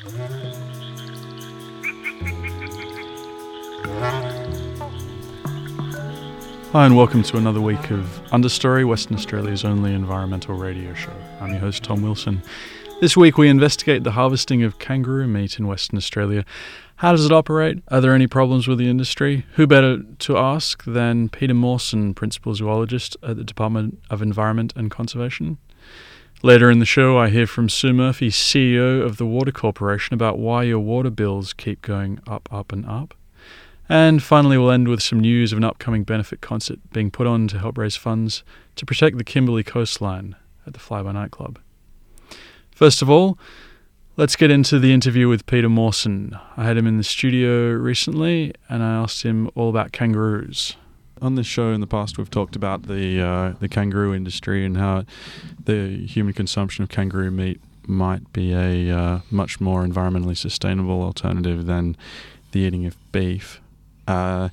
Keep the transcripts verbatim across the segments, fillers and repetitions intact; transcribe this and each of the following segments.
Hi and welcome to another week of Understory, Western Australia's only environmental radio show. I'm your host, Tom Wilson. This week we investigate the harvesting of kangaroo meat in Western Australia. How does it operate? Are there any problems with the industry? Who better to ask than Peter Mawson, Principal Zoologist at the Department of Environment and Conservation? Later in the show I hear from Sue Murphy, C E O of the Water Corporation, about why your water bills keep going up, up and up. And finally, we'll end with some news of an upcoming benefit concert being put on to help raise funds to protect the Kimberley coastline at the Flyby nightclub. First of all, let's get into the interview with Peter Mawson. I had him in the studio recently, and I asked him all about kangaroos. On this show in the past, we've talked about the uh, the kangaroo industry and how the human consumption of kangaroo meat might be a uh, much more environmentally sustainable alternative than the eating of beef. Uh,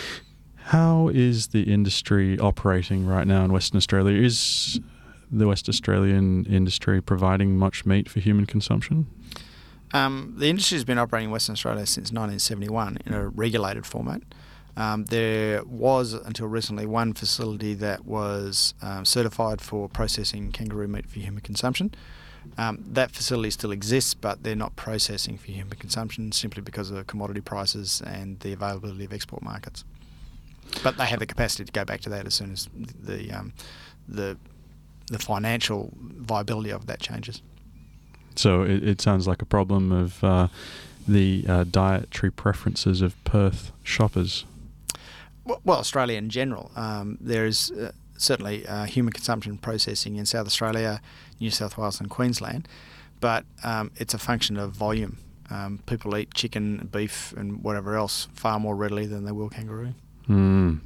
how is the industry operating right now in Western Australia? Is the West Australian industry providing much meat for human consumption? Um, the industry has been operating in Western Australia since nineteen seventy-one in a regulated format. Um, there was, until recently, one facility that was um, certified for processing kangaroo meat for human consumption. Um, that facility still exists, but they're not processing for human consumption simply because of commodity prices and the availability of export markets. But they have the capacity to go back to that as soon as the um, the the financial viability of that changes. So it, it sounds like a problem of uh, the uh, dietary preferences of Perth shoppers. Well, well Australia in general. Um, there is uh, certainly uh, human consumption processing in South Australia, New South Wales and Queensland, but um, it's a function of volume. Um, people eat chicken, beef and whatever else far more readily than they will kangaroo. Mm.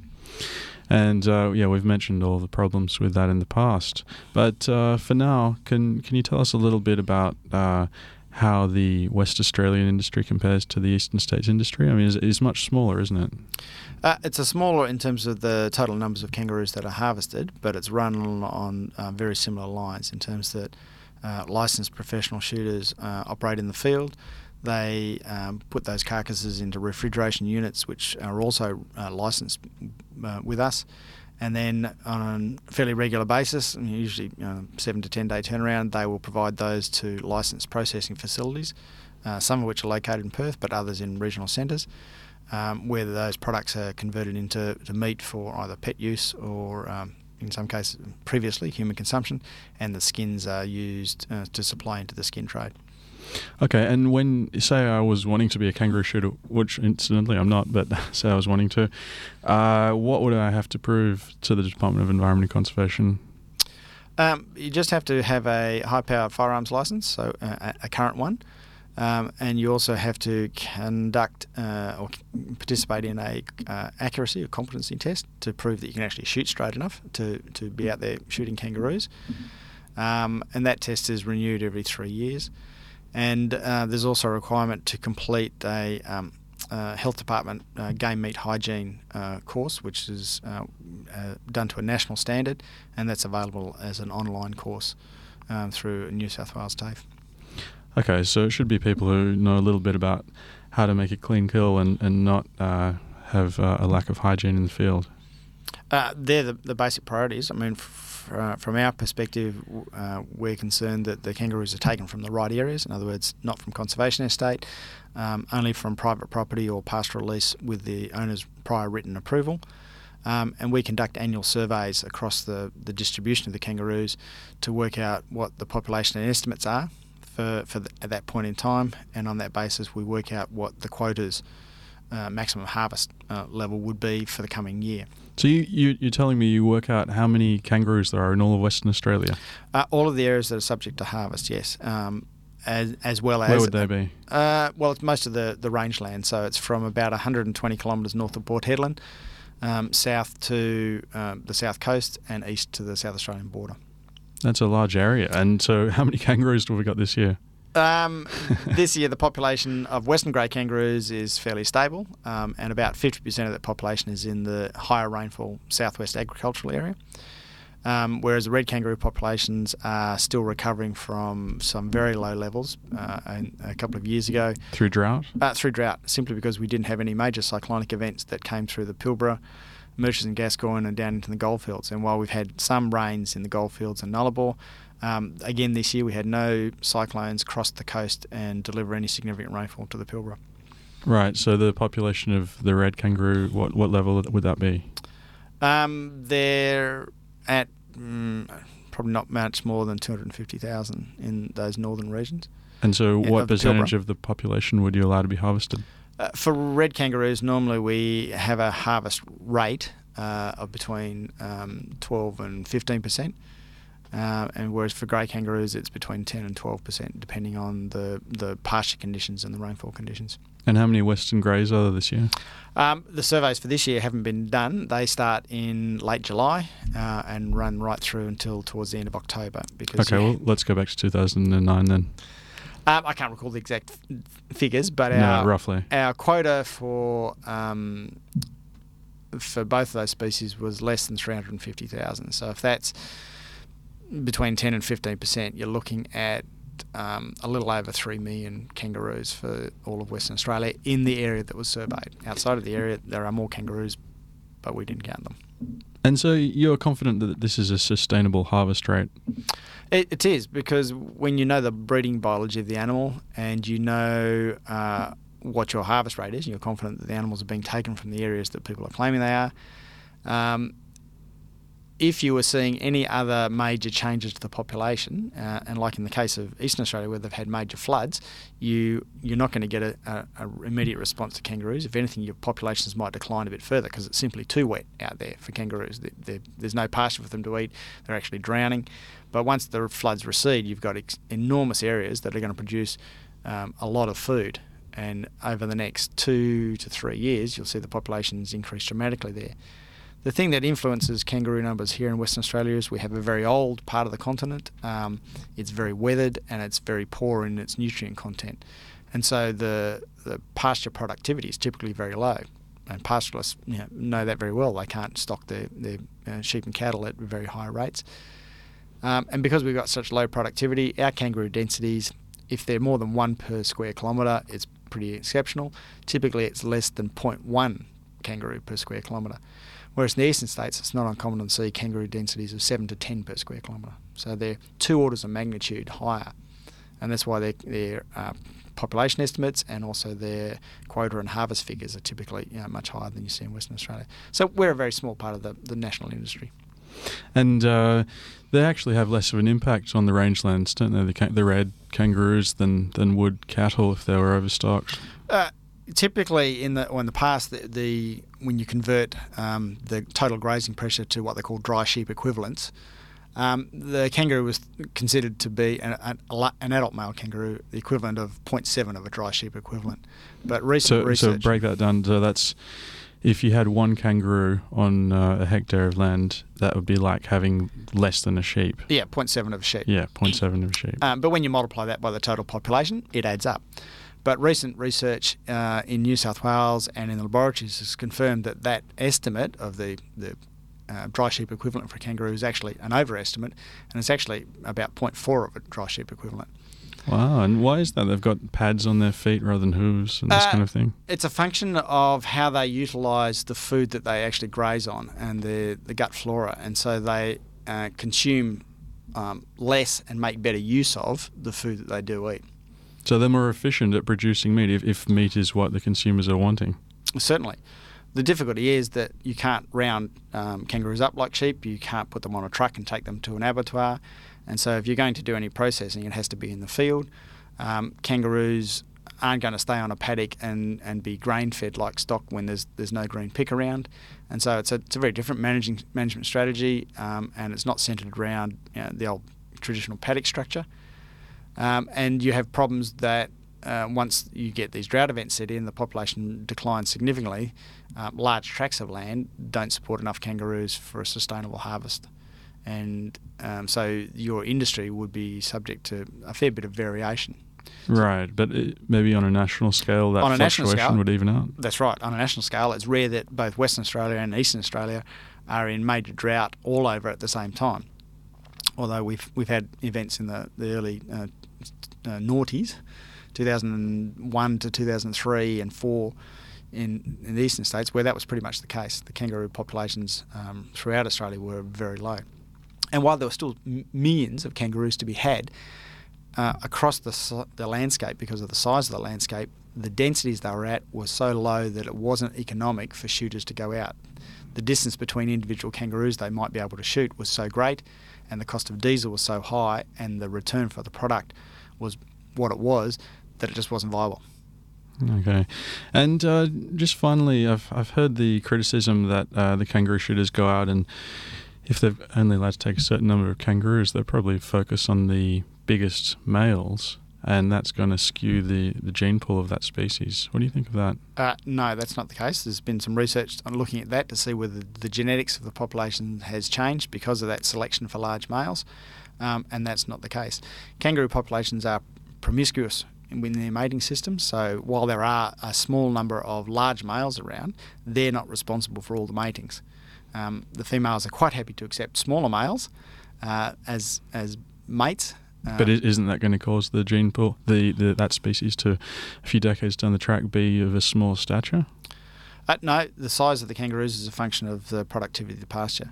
And uh, yeah, we've mentioned all the problems with that in the past. But uh, for now, can can you tell us a little bit about uh, how the West Australian industry compares to the Eastern States industry? I mean, it's, it's much smaller, isn't it? Uh, it's a smaller in terms of the total numbers of kangaroos that are harvested, but it's run on, on uh, very similar lines in terms that uh, licensed professional shooters uh, operate in the field. They um, put those carcasses into refrigeration units, which are also uh, licensed uh, with us. And then on a fairly regular basis, usually uh, seven to ten day turnaround, they will provide those to licensed processing facilities, uh, some of which are located in Perth, but others in regional centres, um, where those products are converted into to meat for either pet use or, um, in some cases, previously human consumption, and the skins are used uh, to supply into the skin trade. Okay, and when, say I was wanting to be a kangaroo shooter, which incidentally I'm not, but say I was wanting to, uh, what would I have to prove to the Department of Environment and Conservation? Um, you just have to have a high-powered firearms licence, so uh, a current one, um, and you also have to conduct uh, or participate in a uh, accuracy or competency test to prove that you can actually shoot straight enough to, to be out there shooting kangaroos. Um, and that test is renewed every three years. And uh, there's also a requirement to complete a um, uh, health department uh, game meat hygiene uh, course, which is uh, uh, done to a national standard, and that's available as an online course um, through New South Wales TAFE. Okay, so it should be people who know a little bit about how to make a clean kill and, and not uh, have uh, a lack of hygiene in the field. Uh, they're the, the basic priorities. I mean, f- Uh, from our perspective, uh, we're concerned that the kangaroos are taken from the right areas, in other words, not from conservation estate, um, only from private property or pastoral lease with the owner's prior written approval. Um, and we conduct annual surveys across the, the distribution of the kangaroos to work out what the population and estimates are for, for the, at that point in time, and on that basis we work out what the quotas uh, maximum harvest uh, level would be for the coming year. So you, you, you're telling me you work out how many kangaroos there are in all of Western Australia? Uh, all of the areas that are subject to harvest, yes. Um, as, as well as... Where would they be? Uh, well, it's most of the, the rangeland, so it's from about one hundred twenty kilometres north of Port Hedland, um, south to um, the south coast and east to the South Australian border. That's a large area. And so how many kangaroos have we got this year? Um, this year, the population of western grey kangaroos is fairly stable, um, and about fifty percent of that population is in the higher rainfall southwest agricultural area. Um, whereas the red kangaroo populations are still recovering from some very low levels uh, and a couple of years ago. Through drought? Uh, through drought, simply because we didn't have any major cyclonic events that came through the Pilbara, Murchison, Gascoyne and down into the goldfields. And while we've had some rains in the goldfields and Nullarbor, um, again this year we had no cyclones cross the coast and deliver any significant rainfall to the Pilbara. Right, so the population of the red kangaroo, what, what level would that be? Um, they're at mm, probably not much more than two hundred fifty thousand in those northern regions. And so Yeah, what of the percentage Pilbara. of the population would you allow to be harvested? Uh, for red kangaroos, normally we have a harvest rate uh, of between um, twelve and fifteen percent. Uh, and whereas for grey kangaroos, it's between ten and twelve percent, depending on the, the pasture conditions and the rainfall conditions. And how many Western Greys are there this year? Um, the surveys for this year haven't been done. They start in late July uh, and run right through until towards the end of October. Because Okay, well, let's go back to two thousand nine then. um, I can't recall the exact f- figures, but No, our roughly. our quota for um, for both of those species was less than three hundred fifty thousand. So if that's between ten and fifteen percent, you're looking at um, a little over three million kangaroos for all of Western Australia in the area that was surveyed. Outside of the area, there are more kangaroos, but we didn't count them. And so you're confident that this is a sustainable harvest rate? It, it is, because when you know the breeding biology of the animal and you know uh, what your harvest rate is, and you're confident that the animals are being taken from the areas that people are claiming they are, um, if you were seeing any other major changes to the population, uh, and like in the case of Eastern Australia where they've had major floods, you, you're not going to get a, a, a immediate response to kangaroos. If anything, your populations might decline a bit further because it's simply too wet out there for kangaroos. They, they're, there's no pasture for them to eat. They're actually drowning. But once the floods recede, you've got ex- enormous areas that are going to produce um, a lot of food. And over the next two to three years, you'll see the populations increase dramatically there. The thing that influences kangaroo numbers here in Western Australia is we have a very old part of the continent. Um, it's very weathered and it's very poor in its nutrient content. And so the the pasture productivity is typically very low. And pastoralists you know, know that very well. They can't stock their, their uh, sheep and cattle at very high rates. Um, and because we've got such low productivity, our kangaroo densities, if they're more than one per square kilometre, it's pretty exceptional. Typically it's less than zero point one kangaroo per square kilometre. Whereas in the eastern states, it's not uncommon to see kangaroo densities of seven to ten per square kilometre. So they're two orders of magnitude higher. And that's why their, their uh, population estimates and also their quota and harvest figures are typically you know, much higher than you see in Western Australia. So we're a very small part of the, the national industry. And uh, they actually have less of an impact on the rangelands, don't they, the, ca- the red kangaroos, than, than would cattle if they were overstocked? Uh, Typically, in the or in the past, the, the when you convert um, the total grazing pressure to what they call dry sheep equivalents, um, the kangaroo was considered to be an, an, an adult male kangaroo, the equivalent of zero point seven of a dry sheep equivalent. But recent So, research, so break that down. So that's if you had one kangaroo on uh, a hectare of land, that would be like having less than a sheep. yeah, zero point seven of a sheep. Yeah, zero point seven of a sheep. Um, but when you multiply that by the total population, it adds up. But recent research uh, in New South Wales and in the laboratories has confirmed that that estimate of the, the uh, dry sheep equivalent for kangaroo is actually an overestimate, and it's actually about zero point four of a dry sheep equivalent. Wow, and why is that? They've got pads on their feet rather than hooves and this Uh, kind of thing? It's a function of how they utilise the food that they actually graze on and the, the gut flora, and so they uh, consume um, less and make better use of the food that they do eat. So they're more efficient at producing meat if, if meat is what the consumers are wanting. Certainly. The difficulty is that you can't round um, kangaroos up like sheep. You can't put them on a truck and take them to an abattoir. And so if you're going to do any processing, it has to be in the field. Um, kangaroos aren't going to stay on a paddock and, and be grain-fed like stock when there's there's no green pick around. And so it's a, it's a very different managing management strategy, um, and it's not centred around you know, the old traditional paddock structure. Um, and you have problems that uh, once you get these drought events set in, the population declines significantly. Um, large tracts of land don't support enough kangaroos for a sustainable harvest. And um, so your industry would be subject to a fair bit of variation Right, but it, maybe on a national scale, that On a national fluctuation scale, would even out. That's right. On a national scale, it's rare that both Western Australia and Eastern Australia are in major drought all over at the same time. Although we've we've had events in the, the early uh, uh, noughties, two thousand one to two thousand three and four in, in the eastern states, where that was pretty much the case. The kangaroo populations um, throughout Australia were very low. And while there were still m- millions of kangaroos to be had, uh, across the, the landscape, because of the size of the landscape, the densities they were at were so low that it wasn't economic for shooters to go out. The distance between individual kangaroos they might be able to shoot was so great, and the cost of diesel was so high, and the return for the product was what it was, that it just wasn't viable. Okay. And uh, just finally, I've I've heard the criticism that uh, the kangaroo shooters go out and if they're only allowed to take a certain number of kangaroos, they'll probably focus on the biggest males, and that's going to skew the, the gene pool of that species. What do you think of that? Uh, no, that's not the case. There's been some research on looking at that to see whether the genetics of the population has changed because of that selection for large males, um, and that's not the case. Kangaroo populations are promiscuous in their mating system, so while there are a small number of large males around, they're not responsible for all the matings. Um, the females are quite happy to accept smaller males uh, as as mates. Um, but isn't that going to cause the gene pool, the, the that species, to a few decades down the track be of a small stature? Uh, no, the size of the kangaroos is a function of the productivity of the pasture,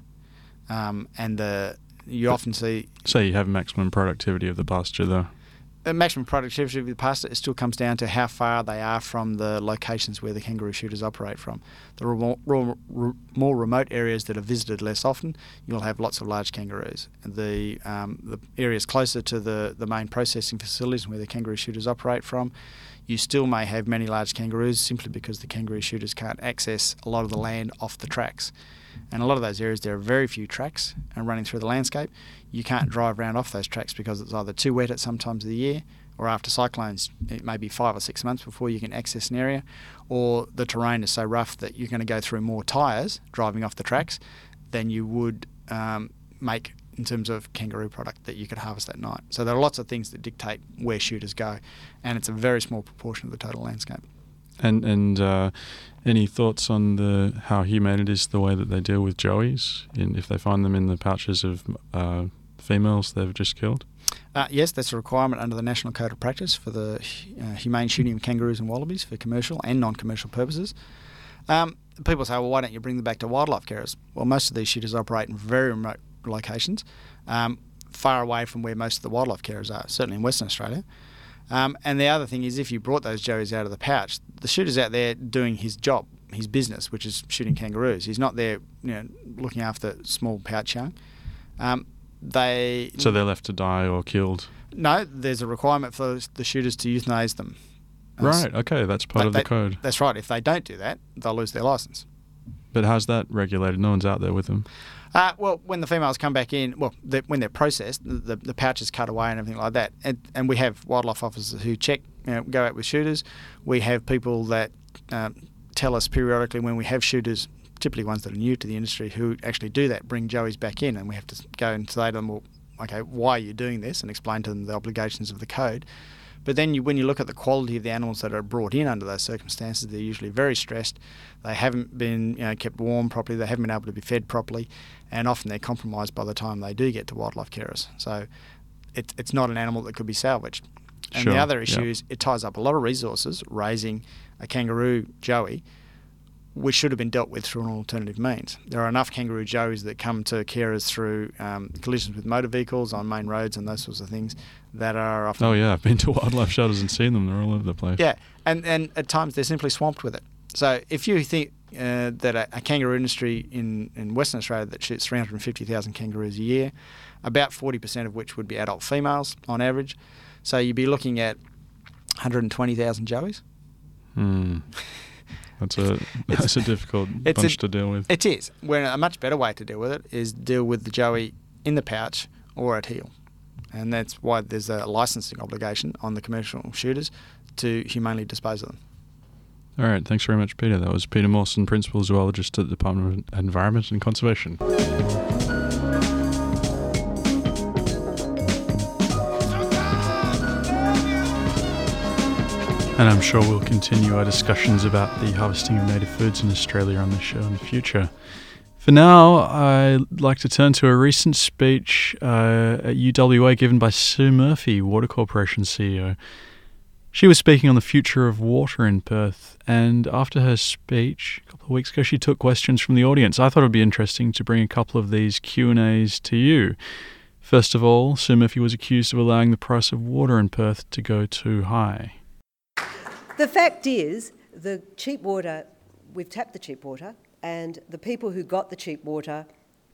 um, and the you but often see. Say you have maximum productivity of the pasture, though. The maximum productivity of the pasture, it still comes down to how far they are from the locations where the kangaroo shooters operate from. The more, more remote areas that are visited less often, you'll have lots of large kangaroos. The um, the areas closer to the, the main processing facilities where the kangaroo shooters operate from, you still may have many large kangaroos simply because the kangaroo shooters can't access a lot of the land off the tracks. And a lot of those areas, there are very few tracks running through the landscape. You can't drive around off those tracks because it's either too wet at some times of the year, or after cyclones, it may be five or six months before you can access an area, or the terrain is so rough that you're going to go through more tyres driving off the tracks than you would um, make in terms of kangaroo product that you could harvest that night. So there are lots of things that dictate where shooters go, and it's a very small proportion of the total landscape. And and uh, any thoughts on the how humane it is the way that they deal with joeys, in, if they find them in the pouches of uh, females they've just killed? Uh, yes, that's a requirement under the National Code of Practice for the uh, humane shooting of kangaroos and wallabies for commercial and non-commercial purposes. Um, people say, well, why don't you bring them back to wildlife carers? Well, most of these shooters operate in very remote locations, um, far away from where most of the wildlife carers are, certainly in Western Australia. Um, and the other thing is, if you brought those joeys out of the pouch, the shooter's out there doing his job, his business, which is shooting kangaroos. He's not there, you know, looking after small pouch young. Um, they so they're left to die or killed? No, there's a requirement for the shooters to euthanize them. Right, okay, that's part of they, the code. That's right. If they don't do that, they'll lose their licence. But how's that regulated? No one's out there with them. Uh, well, when the females come back in, well, the, when they're processed, the, the pouch is cut away and everything like that. And, and we have wildlife officers who check, you know, go out with shooters. We have people that um, tell us periodically when we have shooters, typically ones that are new to the industry, who actually do that, bring joeys back in, and we have to go and say to them, well, okay, why are you doing this? And explain to them the obligations of the code. But then you, when you look at the quality of the animals that are brought in under those circumstances, they're usually very stressed. They haven't been, you know, kept warm properly. They haven't been able to be fed properly, and often they're compromised by the time they do get to wildlife carers. So it, it's not an animal that could be salvaged. And sure. the other issue yep. is it ties up a lot of resources raising a kangaroo joey, which should have been dealt with through an alternative means. There are enough kangaroo joeys that come to carers through um, collisions with motor vehicles on main roads and those sorts of things that are often... Oh yeah, I've been to wildlife shelters and seen them. They're all over the place. Yeah, and, and at times they're simply swamped with it. So if you think uh, that a, a kangaroo industry in, in Western Australia that shoots three hundred fifty thousand kangaroos a year, about forty percent of which would be adult females on average, so you'd be looking at one hundred twenty thousand joeys. Hmm. That's a that's a difficult bunch a, to deal with. It is. Where a much better way to deal with it is deal with the joey in the pouch or at heel. And that's why there's a licensing obligation on the commercial shooters to humanely dispose of them. All right, thanks very much, Peter. That was Peter Mawson, Principal Zoologist at the Department of Environment and Conservation. And I'm sure we'll continue our discussions about the harvesting of native foods in Australia on this show in the future. For now, I'd like to turn to a recent speech uh, at U W A given by Sue Murphy, Water Corporation C E O. She was speaking on the future of water in Perth, and after her speech a couple of weeks ago, she took questions from the audience. I thought it would be interesting to bring a couple of these Q and A's to you. First of all, Sue Murphy was accused of allowing the price of water in Perth to go too high. The fact is, the cheap water, we've tapped the cheap water, and the people who got the cheap water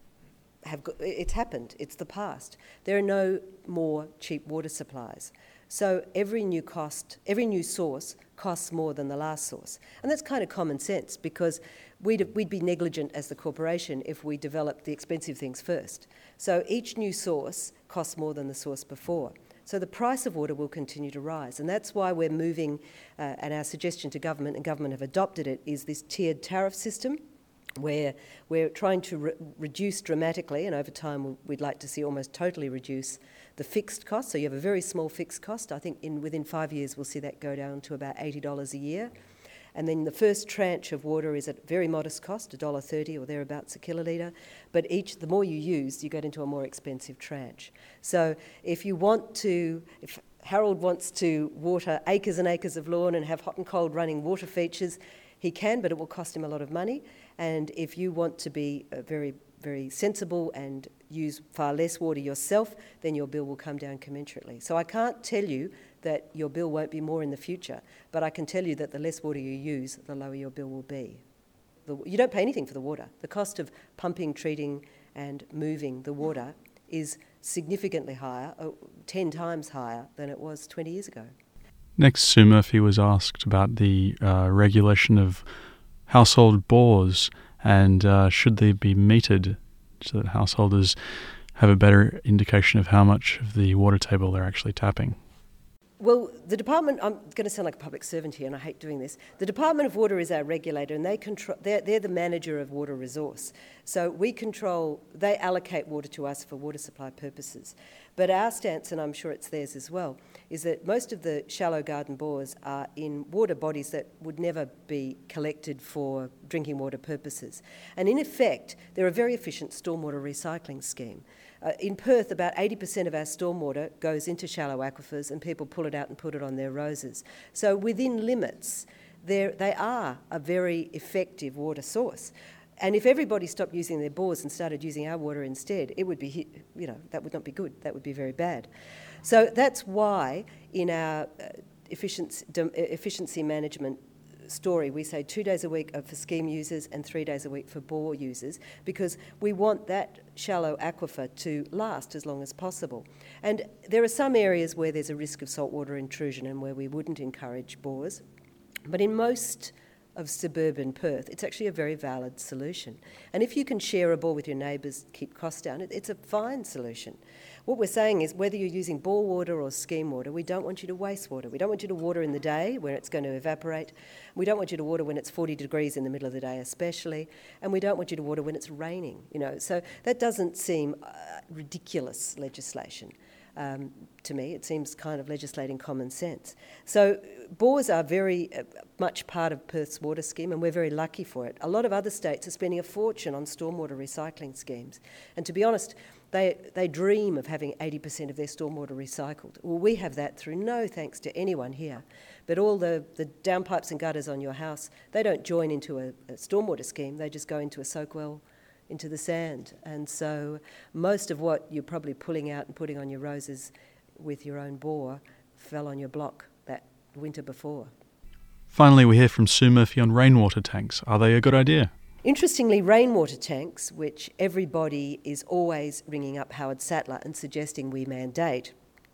have got, it's happened, it's the past. There are no more cheap water supplies. So every new cost, every new source costs more than the last source. And that's kind of common sense, because we'd, we'd be negligent as the corporation if we developed the expensive things first. So each new source costs more than the source before. So the price of water will continue to rise, and that's why we're moving, uh, and our suggestion to government, and government have adopted it, is this tiered tariff system, where we're trying to re- reduce dramatically, and over time we'd like to see almost totally reduce the fixed cost. So you have a very small fixed cost. I think in within five years we'll see that go down to about eighty dollars a year. And then the first tranche of water is at very modest cost, one dollar thirty or thereabouts a kilolitre. But each, the more you use, you get into a more expensive tranche. So if you want to, if Harold wants to water acres and acres of lawn and have hot and cold running water features, he can, but it will cost him a lot of money. And if you want to be uh, very, very sensible and use far less water yourself, then your bill will come down commensurately. So I can't tell you that your bill won't be more in the future, but I can tell you that the less water you use, the lower your bill will be. The, you don't pay anything for the water. The cost of pumping, treating and moving the water is significantly higher, uh, ten times higher than it was twenty years ago. Next, Sue Murphy was asked about the uh, regulation of household bores and uh, should they be metered so that householders have a better indication of how much of the water table they're actually tapping. Well, the Department, I'm going to sound like a public servant here and I hate doing this. The Department of Water is our regulator and they control, they're, they're the manager of water resource. So we control, they allocate water to us for water supply purposes. But our stance, and I'm sure it's theirs as well, is that most of the shallow garden bores are in water bodies that would never be collected for drinking water purposes. And in effect, they're a very efficient stormwater recycling scheme. Uh, in Perth, about eighty percent of our stormwater goes into shallow aquifers and people pull it out and put it on their roses. So within limits, they are a very effective water source. And if everybody stopped using their bores and started using our water instead, it would be, you know, that would not be good. That would be very bad. So that's why in our uh, efficiency, efficiency management story, we say two days a week for scheme users and three days a week for bore users, because we want that shallow aquifer to last as long as possible. And there are some areas where there's a risk of saltwater intrusion and where we wouldn't encourage bores. But in most of suburban Perth, it's actually a very valid solution. And if you can share a bore with your neighbours, keep costs down, it, it's a fine solution. What we're saying is whether you're using bore water or scheme water, we don't want you to waste water. We don't want you to water in the day when it's going to evaporate. We don't want you to water when it's forty degrees in the middle of the day especially. And we don't want you to water when it's raining. You know, so that doesn't seem uh, ridiculous legislation. Um, to me, it seems kind of legislating common sense. So bores are very uh, much part of Perth's water scheme, and we're very lucky for it. A lot of other states are spending a fortune on stormwater recycling schemes. And to be honest, they they dream of having eighty percent of their stormwater recycled. Well, we have that through no thanks to anyone here. But all the, the downpipes and gutters on your house, they don't join into a, a stormwater scheme, they just go into a soak well, into the sand. And so most of what you're probably pulling out and putting on your roses with your own bore fell on your block that winter before. Finally, we hear from Sue Murphy on rainwater tanks. Are they a good idea? Interestingly, rainwater tanks, which everybody is always ringing up Howard Sattler and suggesting we mandate,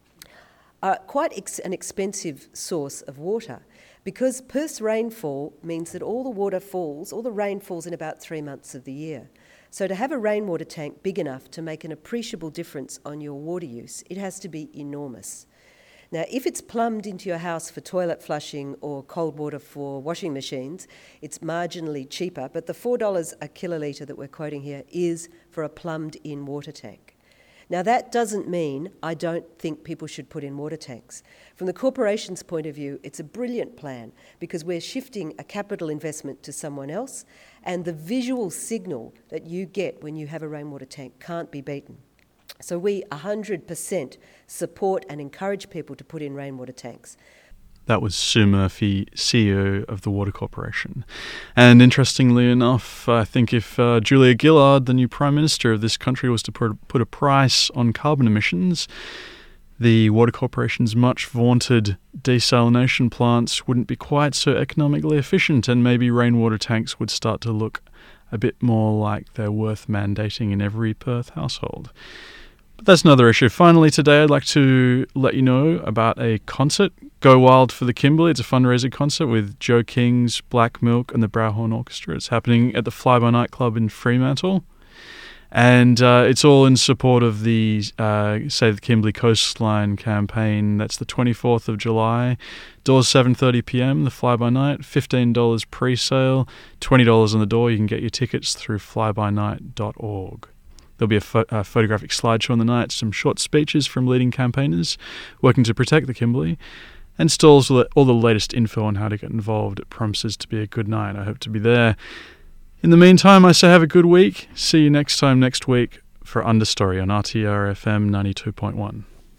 are quite ex- an expensive source of water, because Perth's rainfall means that all the water falls, all the rain falls in about three months of the year. So to have a rainwater tank big enough to make an appreciable difference on your water use, it has to be enormous. Now, if it's plumbed into your house for toilet flushing or cold water for washing machines, it's marginally cheaper, but the four dollars a kilolitre that we're quoting here is for a plumbed-in water tank. Now, that doesn't mean I don't think people should put in water tanks. From the corporation's point of view, it's a brilliant plan because we're shifting a capital investment to someone else, and the visual signal that you get when you have a rainwater tank can't be beaten. So we one hundred percent support and encourage people to put in rainwater tanks. That was Sue Murphy, C E O of the Water Corporation. And interestingly enough, I think if uh, Julia Gillard, the new Prime Minister of this country, was to put, put a price on carbon emissions, the Water Corporation's much vaunted desalination plants wouldn't be quite so economically efficient, and maybe rainwater tanks would start to look a bit more like they're worth mandating in every Perth household. But that's another issue. Finally, today I'd like to let you know about a concert, Go Wild for the Kimberley. It's a fundraiser concert with Joe King's Black Milk and the Browhorn Orchestra. It's happening at the Fly By Night Club in Fremantle. And uh, it's all in support of the uh, Save the Kimberley Coastline campaign. That's the twenty-fourth of July. Doors seven thirty p.m, the Fly By Night, fifteen dollars pre-sale, twenty dollars on the door. You can get your tickets through fly by night dot org. There'll be a, pho- a photographic slideshow on the night, some short speeches from leading campaigners working to protect the Kimberley, and stalls with all the latest info on how to get involved. It promises to be a good night. I hope to be there. In the meantime, I say have a good week. See you next time next week for Understory on R T R F M ninety-two point one.